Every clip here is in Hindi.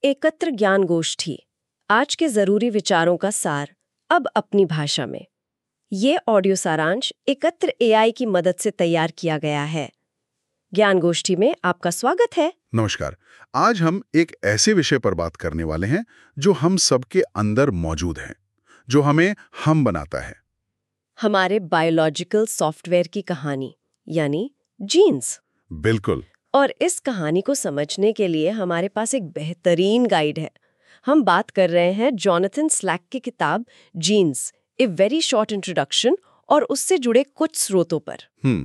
एकत्र ज्ञान गोष्ठी, आज के जरूरी विचारों का सार, अब अपनी भाषा में। ये ऑडियो सारांश एकत्र एआई की मदद से तैयार किया गया है। ज्ञान गोष्ठी में आपका स्वागत है। नमस्कार। आज हम एक ऐसे विषय पर बात करने वाले हैं जो हम सबके अंदर मौजूद है, जो हमें हम बनाता है। हमारे बायोलॉजिकल सॉफ्टवेयर की कहानी, यानी जीन्स। बिल्कुल। और इस कहानी को समझने के लिए हमारे पास एक बेहतरीन गाइड है। हम बात कर रहे हैं जोनाथन स्लैक की किताब genes, a very short introduction और उससे जुड़े कुछ स्रोतों पर।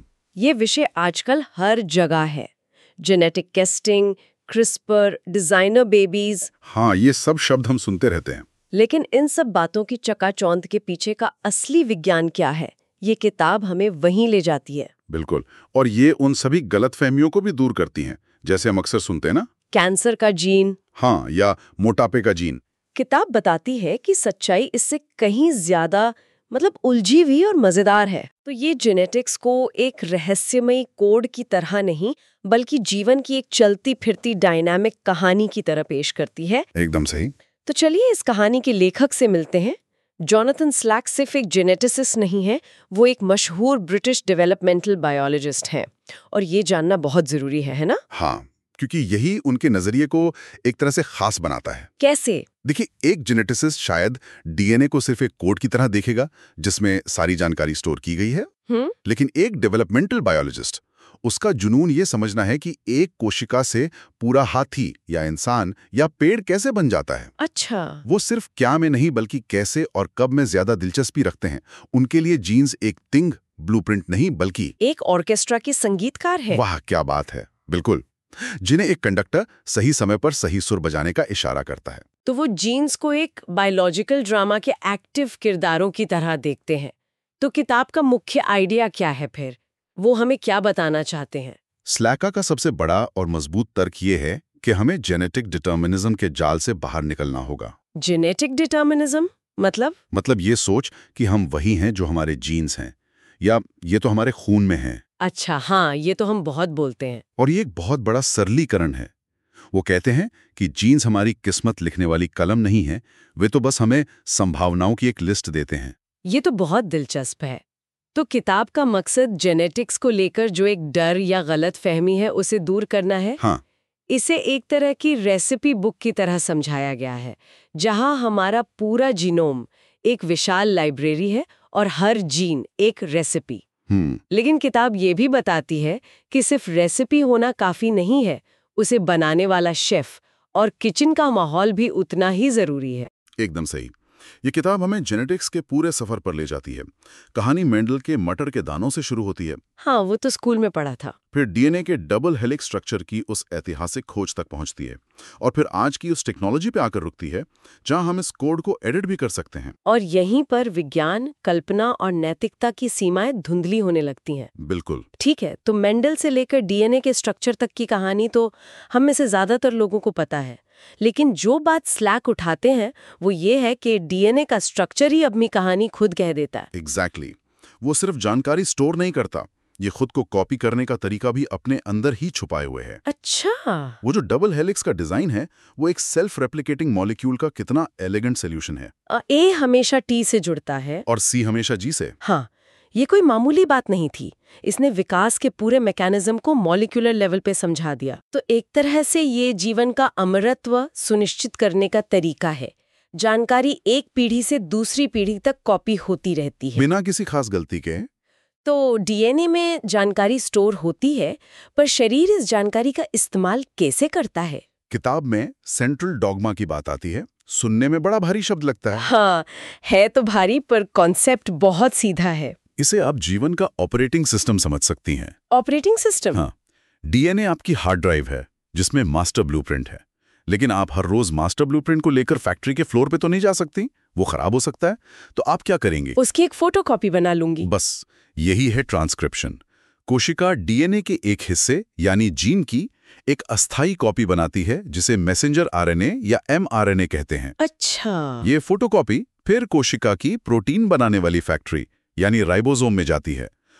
ये विषय आजकल हर जगह है। Genetic testing, CRISPR, designer babies. हाँ, ये सब शब्द हम सुनते रहते हैं। लेकिन इन सब बातों की चकाचौंध के पीछे का असली विज्ञान क्या है, ये किताब हमें वहीं ले जाती है। बिल्कुल। और ये उन सभी गलतफहमियों को भी दूर करती हैं, जैसे हम अक्सर सुनते हैं ना, कैंसर का जीन, हाँ, या मोटापे का जीन। किताब बताती है कि सच्चाई इससे कहीं ज्यादा उलझी हुई और मजेदार है। तो ये जेनेटिक्स को एक रहस्यमयी कोड की तरह नहीं, बल्कि जीवन की एक चलती फिरती डायनामिक कहानी की तरह पेश करती है। एकदम सही। तो चलिए इस कहानी के लेखक से मिलते हैं। जोनाथन स्लैक सिर्फ एक जेनेटिसिस्ट नहीं है, वो एक मशहूर ब्रिटिश डेवलपमेंटल बायोलॉजिस्ट हैं। और ये जानना बहुत जरूरी है ना? हाँ, क्योंकि यही उनके नजरिए को एक तरह से खास बनाता है। कैसे? देखिए, एक जेनेटिसिस्ट शायद डीएनए को सिर्फ एक कोड की तरह देखेगा जिसमें सारी जानकारी स्टोर की गई है। लेकिन एक डेवलपमेंटल बायोलॉजिस्ट, उसका जुनून ये समझना है कि एक कोशिका से पूरा हाथी या इंसान या पेड़ कैसे बन जाता है। अच्छा। वो सिर्फ क्या में नहीं, बल्कि कैसे और कब में ज्यादा दिलचस्पी रखते हैं। उनके लिए जीन्स एक तिंग ब्लूप्रिंट नहीं, बल्कि एक ऑर्केस्ट्रा के संगीतकार है। वाह, क्या बात है। बिल्कुल, जिन्हें एक कंडक्टर सही समय पर सही सुर बजाने का इशारा करता है। तो वो जीन्स को एक बायोलॉजिकल ड्रामा के एक्टिव किरदारों की तरह देखते हैं। तो किताब का मुख्य आइडिया क्या है फिर? वो हमें क्या बताना चाहते हैं? स्लैका का सबसे बड़ा और मजबूत तर्क ये है कि हमें जेनेटिक डिटर्मिनिज्म के जाल से बाहर निकलना होगा। जेनेटिक डिटर्मिनिज्म मतलब ये सोच कि हम वही हैं जो हमारे जीन्स हैं, या ये तो हमारे खून में हैं। अच्छा, हाँ, ये तो हम बहुत बोलते हैं। और ये एक बहुत बड़ा सरलीकरण है। वो कहते हैं कि जीन्स हमारी किस्मत लिखने वाली कलम नहीं है, वे तो बस हमें संभावनाओं की एक लिस्ट देते हैं। ये तो बहुत दिलचस्प है। तो किताब का मकसद जेनेटिक्स को लेकर जो एक डर या गलत फहमी है उसे दूर करना है। हाँ। इसे एक तरह की रेसिपी बुक की तरह समझाया गया है, जहां हमारा पूरा जीनोम एक विशाल लाइब्रेरी है और हर जीन एक रेसिपी। लेकिन किताब ये भी बताती है कि सिर्फ रेसिपी होना काफी नहीं है, उसे बनाने वाला शेफ और किचन का माहौल भी उतना ही जरूरी है। एकदम सही। ये किताब हमें जेनेटिक्स के पूरे सफर पर ले जाती है। कहानी मेंडल के मटर के दानों से शुरू होती है। हाँ, वो तो स्कूल में पढ़ा था। फिर डीएनए के डबल हेलिक्स स्ट्रक्चर की उस ऐतिहासिक खोज तक पहुंचती है, और फिर आज की उस टेक्नोलॉजी पे आकर रुकती है जहां हम इस कोड को एडिट भी कर सकते हैं। और यहीं पर विज्ञान, कल्पना और नैतिकता की सीमाएं धुंधली होने लगती हैं। बिल्कुल। ठीक है, तो मेंडल से लेकर डीएनए के स्ट्रक्चर तक की कहानी तो हम में से ज्यादातर लोगों को पता है। लेकिन जो बात स्लैक उठाते हैं वो ये है कि डीएनए का स्ट्रक्चर ही अपनी कहानी खुद कह देता है। एग्जैक्टली। वो सिर्फ जानकारी स्टोर नहीं करता, ये खुद को कॉपी करने का तरीका भी अपने अंदर ही छुपाए हुए है। अच्छा। वो जो डबल हेलिक्स का डिजाइन है, वो एक सेल्फ रेप्लिकेटिंग मॉलिक्यूल का कितना एलिगेंट सोल्यूशन है। ए हमेशा टी से जुड़ता है और सी हमेशा जी से। हाँ, ये कोई मामूली बात नहीं थी। इसने विकास के पूरे मैकेनिज्म को मॉलिक्यूलर लेवल पे समझा दिया। तो एक तरह से ये जीवन का अमरत्व सुनिश्चित करने का तरीका है। जानकारी एक पीढ़ी से दूसरी पीढ़ी तक कॉपी होती रहती है, बिना किसी खास गलती के। तो डीएनए में जानकारी स्टोर होती है, पर शरीर इस जानकारी का इस्तेमाल कैसे करता है? किताब में सेंट्रल डॉगमा की बात आती है। सुनने में बड़ा भारी शब्द लगता है। हाँ, है तो भारी, पर कॉन्सेप्ट बहुत सीधा है। इसे आप जीवन का ऑपरेटिंग सिस्टम समझ सकती हैं। Operating system? हाँ, डीएनए आपकी हार्ड ड्राइव है जिसमें मास्टर ब्लूप्रिंट है। लेकिन आप हर रोज मास्टर ब्लूप्रिंट को लेकर फैक्ट्री के फ्लोर पे तो नहीं जा सकती, वो खराब हो सकता है। तो आप क्या करेंगे? उसकी एक फोटोकॉपी बना लूंगी। बस यही है ट्रांसक्रिप्शन। कोशिका डीएनए के एक हिस्से यानी जीन की एक अस्थायी कॉपी बनाती है जिसे मैसेंजर आरएनए या एमआरएनए कहते हैं। अच्छा। ये फोटोकॉपी फिर कोशिका की प्रोटीन बनाने वाली फैक्ट्री यानी राइबोसोम में जाती है।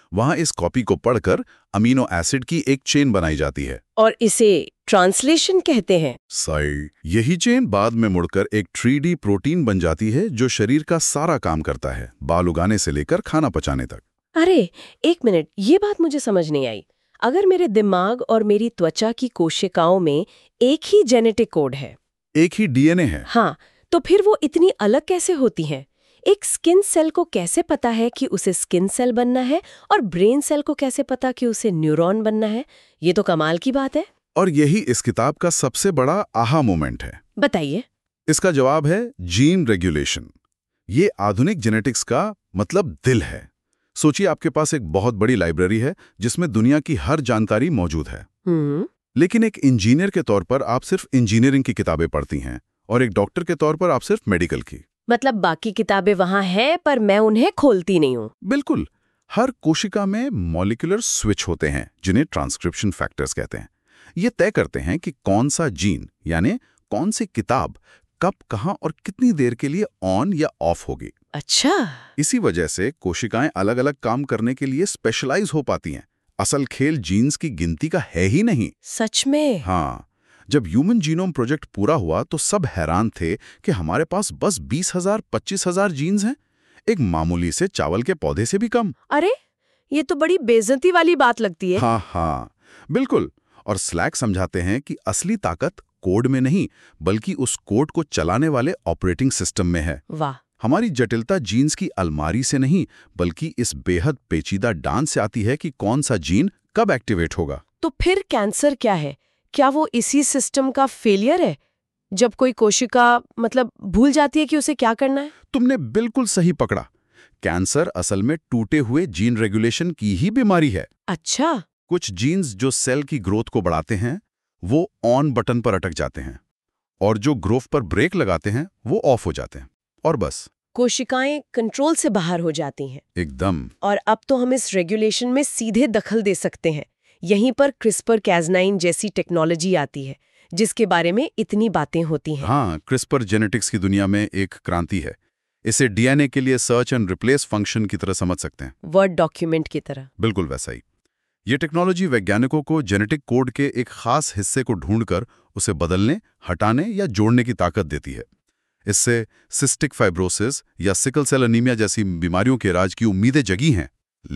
वहां इस कॉपी को पढ़कर अमीनो एसिड की एक चेन बनाई जाती है और इसे ट्रांसलेशन कहते हैं। सही। यही चेन बाद में मुड़कर एक 3D प्रोटीन बन जाती है जो शरीर का सारा काम करता है, बाल उगाने से लेकर खाना पचाने तक। अरे एक मिनट, ये बात मुझे समझ नहीं आई। अगर मेरे दिमाग और मेरी त्वचा की कोशिकाओं में एक ही जेनेटिक कोड है, एक ही डीएनए है। हाँ, तो फिर वो इतनी अलग कैसे होती हैं? एक स्किन सेल को कैसे पता है कि उसे स्किन सेल बनना है और ब्रेन सेल को कैसे पता कि उसे न्यूरॉन बनना है? ये तो कमाल की बात है। और यही इस किताब का सबसे बड़ा आहा मोमेंट है। बताइए। इसका जवाब है जीन रेगुलेशन। ये आधुनिक जेनेटिक्स का मतलब दिल है। सोचिए, आपके पास एक बहुत बड़ी लाइब्रेरी है जिसमें दुनिया की हर जानकारी मौजूद है। लेकिन एक इंजीनियर के तौर पर आप सिर्फ इंजीनियरिंग की किताबें पढ़ती हैं और एक डॉक्टर के तौर पर आप सिर्फ मेडिकल की। मतलब बाकी किताबें वहां हैं पर मैं उन्हें खोलती नहीं हूँ। बिल्कुल। हर कोशिका में मॉलिक्यूलर स्विच होते हैं जिन्हें ट्रांसक्रिप्शन फैक्टर्स कहते हैं। ये तय करते हैं कि कौन सा जीन यानी कौन सी किताब कब, कहां और कितनी देर के लिए ऑन या ऑफ होगी। अच्छा। इसी वजह से कोशिकाएं अलग अलग काम करने के लिए स्पेशलाइज हो पाती हैं। असल खेल जीन्स की गिनती का है ही नहीं। सच में? हाँ। जब ह्यूमन जीनोम प्रोजेक्ट पूरा हुआ तो सब हैरान थे कि हमारे पास बस 20,000 25,000 जीन्स हैं, एक मामूली से चावल के पौधे से भी कम। अरे ये तो बड़ी बेइज्जती वाली बात लगती है। हाँ, बिल्कुल। और स्लैक समझाते हैं कि असली ताकत कोड में नहीं बल्कि उस कोड को चलाने वाले ऑपरेटिंग सिस्टम में है। वाह। हमारी जटिलता जीन्स की अलमारी से नहीं बल्कि इस बेहद पेचीदा डांस से आती है कि कौन सा जीन कब एक्टिवेट होगा। तो फिर कैंसर क्या है? क्या वो इसी सिस्टम का फेलियर है? जब कोई कोशिका मतलब भूल जाती है कि उसे क्या करना है? तुमने बिल्कुल सही पकड़ा। कैंसर असल में टूटे हुए जीन रेगुलेशन की ही बीमारी है। अच्छा। कुछ जीन्स जो सेल की ग्रोथ को बढ़ाते हैं वो ऑन बटन पर अटक जाते हैं और जो ग्रोथ पर ब्रेक लगाते हैं वो ऑफ हो जाते हैं और बस कोशिकाएं कंट्रोल से बाहर हो जाती हैं। एकदम। और अब तो हम इस रेगुलेशन में सीधे दखल दे सकते हैं। यहीं पर क्रिस्पर-कैज़9 जैसी टेक्नोलॉजी आती है जिसके बारे में इतनी बातें होती हैं। हाँ, क्रिस्पर जेनेटिक्स की दुनिया में एक क्रांति है। इसे डीएनए के लिए सर्च एंड रिप्लेस फंक्शन की तरह समझ सकते हैं। वर्ड डॉक्यूमेंट की तरह। बिल्कुल वैसा ही। ये टेक्नोलॉजी वैज्ञानिकों को जेनेटिक कोड के एक खास हिस्से को ढूंढकर उसे बदलने, हटाने या जोड़ने की ताकत देती है। इससे सिस्टिक फाइब्रोसिस या सिकल सेल एनीमिया जैसी बीमारियों के इलाज की उम्मीदें जगी हैं।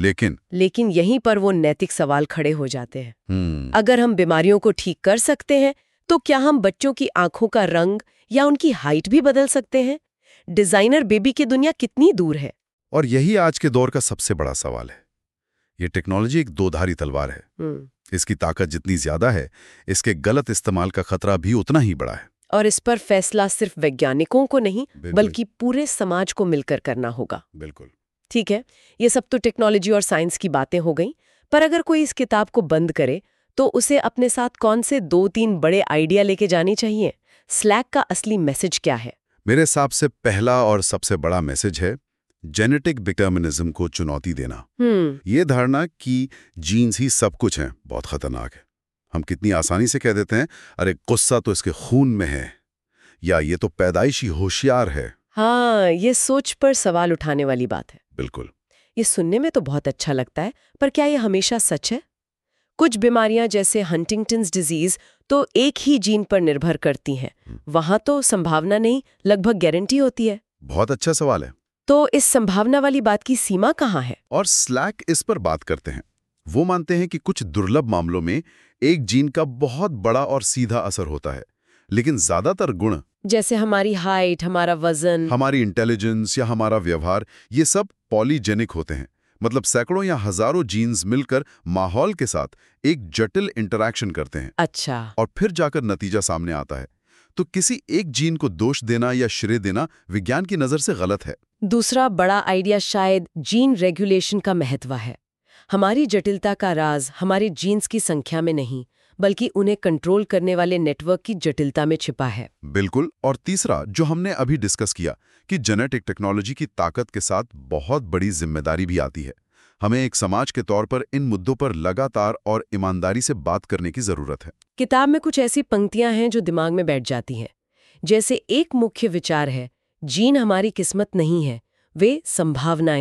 लेकिन यहीं पर वो नैतिक सवाल खड़े हो जाते हैं। अगर हम बीमारियों को ठीक कर सकते हैं तो क्या हम बच्चों की आंखों का रंग या उनकी हाइट भी बदल सकते हैं? डिजाइनर बेबी की दुनिया कितनी दूर है? और यही आज के दौर का सबसे बड़ा सवाल है। ये टेक्नोलॉजी एक दोधारी तलवार है। इसकी ताकत जितनी ज्यादा है, इसके गलत इस्तेमाल का खतरा भी उतना ही बड़ा है। और इस पर फैसला सिर्फ वैज्ञानिकों को नहीं बल्कि पूरे समाज को मिलकर करना होगा। बिल्कुल। ठीक है, ये सब तो टेक्नोलॉजी और साइंस की बातें हो गई, पर अगर कोई इस किताब को बंद करे तो उसे अपने साथ कौन से 2-3 बड़े आइडिया लेके जाने चाहिए? स्लैक का असली मैसेज क्या है? मेरे हिसाब से पहला और सबसे बड़ा मैसेज है जेनेटिक डिटर्मिनिज्म को चुनौती देना। ये धारणा कि जीन्स ही सब कुछ है बहुत खतरनाक है। हम कितनी आसानी से कह देते हैं, अरे गुस्सा तो इसके खून में है, या ये तो पैदाइशी होशियार है। हाँ, ये सोच पर सवाल उठाने वाली बात है। बिल्कुल। ये सुनने में तो बहुत अच्छा लगता है, पर क्या ये हमेशा सच है? कुछ बीमारियां जैसे हंटिंगटन्स डिजीज तो एक ही जीन पर निर्भर करती हैं। वहां तो संभावना नहीं, लगभग गारंटी होती है। बहुत अच्छा सवाल है। तो इस संभावना वाली बात की सीमा कहाँ है? और स्लैक इस पर बात करते हैं। वो मानते हैं कि कुछ दुर्लभ मामलों में एक जीन का बहुत बड़ा और सीधा असर होता है, लेकिन ज्यादातर गुण जैसे हमारी हाइट, हमारा वजन, हमारी इंटेलिजेंस या हमारा व्यवहार, ये सब पॉलीजेनिक होते हैं। मतलब सैकड़ों या हजारों जीन्स मिलकर माहौल के साथ एक जटिल इंटरैक्शन करते हैं। अच्छा। और फिर जाकर नतीजा सामने आता है। तो किसी एक जीन को दोष देना या श्रेय देना विज्ञान की नजर से गलत है। दूसरा बड़ा आइडिया शायद जीन रेगुलेशन का महत्व है। हमारी जटिलता का राज हमारे जीन्स की संख्या में नहीं बल्कि उन्हें कंट्रोल करने वाले नेटवर्क की जटिलता में छिपा है। बिल्कुल। और तीसरा जो हमने अभी डिस्कस किया कि जेनेटिक टेक्नोलॉजी की ताकत के साथ बहुत बड़ी जिम्मेदारी भी आती है। हमें एक समाज के तौर पर इन मुद्दों पर लगातार और ईमानदारी से बात करने की जरूरत है। किताब में कुछ ऐसी पंक्तियां हैं जो दिमाग में बैठ जाती हैं। जैसे एक मुख्य विचार है, जीन हमारी किस्मत नहीं है, वे संभावनाएं हैं।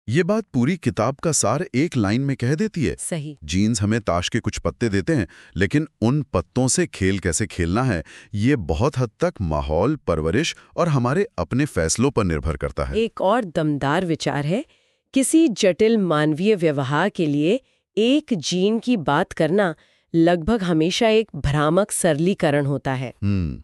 ये बात पूरी किताब का सार एक लाइन में कह देती है। सही। जीन्स हमें ताश के कुछ पत्ते देते हैं, लेकिन उन पत्तों से खेल कैसे खेलना है ये बहुत हद तक माहौल, परवरिश और हमारे अपने फैसलों पर निर्भर करता है। एक और दमदार विचार है, किसी जटिल मानवीय व्यवहार के लिए एक जीन की बात करना लगभग हमेशा एक भ्रामक सरलीकरण होता है।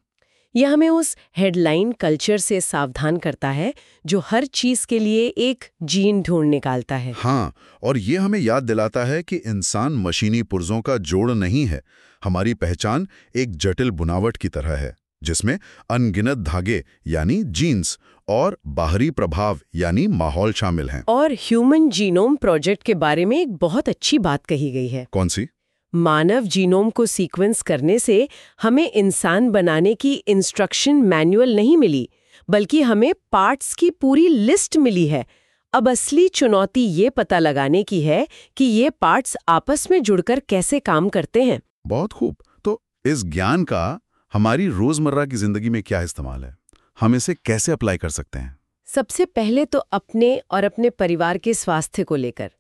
यह हमें उस हेडलाइन कल्चर से सावधान करता है जो हर चीज के लिए एक जीन ढूंढ निकालता है। हाँ, और ये हमें याद दिलाता है कि इंसान मशीनी पुर्जों का जोड़ नहीं है। हमारी पहचान एक जटिल बुनावट की तरह है, जिसमें अनगिनत धागे यानी जीन्स और बाहरी प्रभाव यानी माहौल शामिल हैं। और ह्यूमन जीनोम प्रोजेक्ट के बारे में एक बहुत अच्छी बात कही गई है। कौन सी? मानव जीनोम को सीक्वेंस करने से हमें इंसान बनाने की इंस्ट्रक्शन मैनुअल नहीं मिली, बल्कि हमें पार्ट्स की पूरी लिस्ट मिली है। अब असली चुनौती ये पता लगाने की है कि ये पार्ट्स आपस में जुड़कर कैसे काम करते हैं। बहुत खूब। तो इस ज्ञान का हमारी रोजमर्रा की जिंदगी में क्या इस्तेमाल है? हम इसे कैसे अप्लाई कर सकते हैं? सबसे पहले तो अपने और अपने परिवार के स्वास्थ्य को लेकर।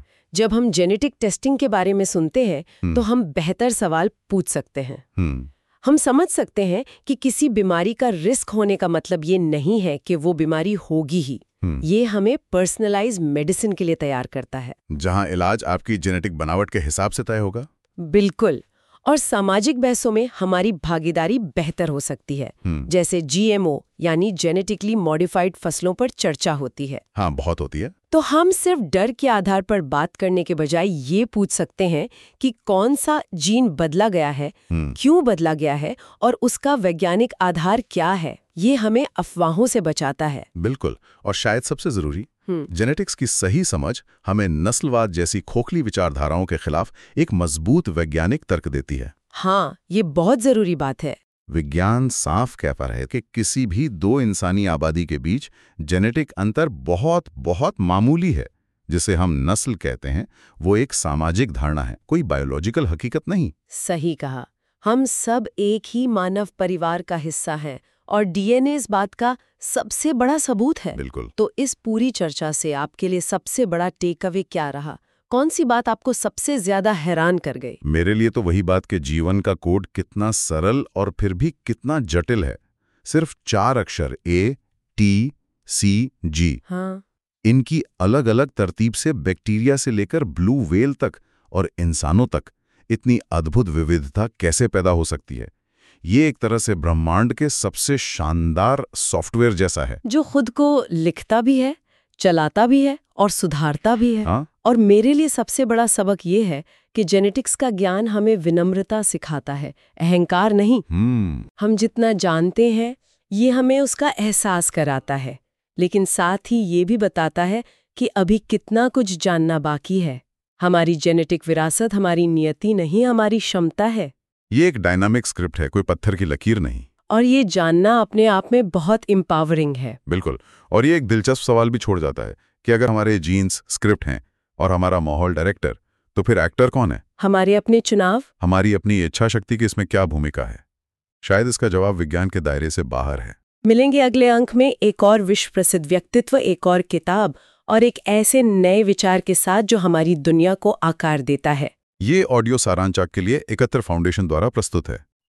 जब हम जेनेटिक टेस्टिंग के बारे में सुनते हैं तो हम बेहतर सवाल पूछ सकते हैं। हम समझ सकते हैं कि किसी बीमारी का रिस्क होने का मतलब ये नहीं है कि वो बीमारी होगी ही। ये हमें पर्सनलाइज मेडिसिन के लिए तैयार करता है, जहां इलाज आपकी जेनेटिक बनावट के हिसाब से तय होगा। बिल्कुल। और सामाजिक बहसों में हमारी भागीदारी बेहतर हो सकती है, जैसे जीएमओ यानी जेनेटिकली मॉडिफाइड फसलों पर चर्चा होती है। हाँ, बहुत होती है। तो हम सिर्फ डर के आधार पर बात करने के बजाय ये पूछ सकते हैं कि कौन सा जीन बदला गया है, क्यों बदला गया है और उसका वैज्ञानिक आधार क्या है। ये हमें अफवाहों से बचाता है। बिल्कुल। और शायद सबसे जरूरी, जेनेटिक्स की सही समझ हमें नस्लवाद जैसी खोखली विचारधाराओं के खिलाफ एक मजबूत वैज्ञानिक तर्क देती है। हाँ, ये बहुत जरूरी बात है। विज्ञान साफ कहता है कि किसी भी दो इंसानी आबादी के बीच जेनेटिक अंतर बहुत बहुत मामूली है। जिसे हम नस्ल कहते हैं वो एक सामाजिक धारणा है, कोई बायोलॉजिकल हकीकत नहीं। सही कहा। हम सब एक ही मानव परिवार का हिस्सा हैं और डीएनए इस बात का सबसे बड़ा सबूत है। बिल्कुल। तो इस पूरी चर्चा से आपके लिए सबसे बड़ा टेक अवे क्या रहा? कौन सी बात आपको सबसे ज्यादा हैरान कर गई? मेरे लिए तो वही बात कि जीवन का कोड कितना सरल और फिर भी कितना जटिल है। सिर्फ 4 अक्षर A, T, C, G। हाँ। इनकी अलग अलग तरतीब से बैक्टीरिया से लेकर ब्लू व्हेल तक और इंसानों तक इतनी अद्भुत विविधता कैसे पैदा हो सकती है? ये एक तरह से ब्रह्मांड के सबसे शानदार सॉफ्टवेयर जैसा है, जो खुद को लिखता भी है, चलाता भी है और सुधारता भी है। हाँ? और मेरे लिए सबसे बड़ा सबक ये है कि जेनेटिक्स का ज्ञान हमें विनम्रता सिखाता है, अहंकार नहीं। हम जितना जानते हैं ये हमें उसका एहसास कराता है, लेकिन साथ ही ये भी बताता है कि अभी कितना कुछ जानना बाकी है। हमारी जेनेटिक विरासत हमारी नियति नहीं, हमारी क्षमता है। ये एक डायनामिक स्क्रिप्ट है, कोई पत्थर की लकीर नहीं। और ये जानना अपने आप में बहुत एम्पावरिंग है। बिल्कुल। और ये एक दिलचस्प सवाल भी छोड़ जाता है कि अगर हमारे जीन्स स्क्रिप्ट हैं और हमारा माहौल डायरेक्टर, तो फिर एक्टर कौन है? हमारे अपने चुनाव, हमारी अपनी इच्छा शक्ति की इसमें क्या भूमिका है? शायद इसका जवाब विज्ञान के दायरे से बाहर है। मिलेंगे अगले अंक में एक और विश्व प्रसिद्ध व्यक्तित्व, एक और किताब और एक ऐसे नए विचार के साथ जो हमारी दुनिया को आकार देता है। ये ऑडियो सारांश के लिए एकत्र फाउंडेशन द्वारा प्रस्तुत है।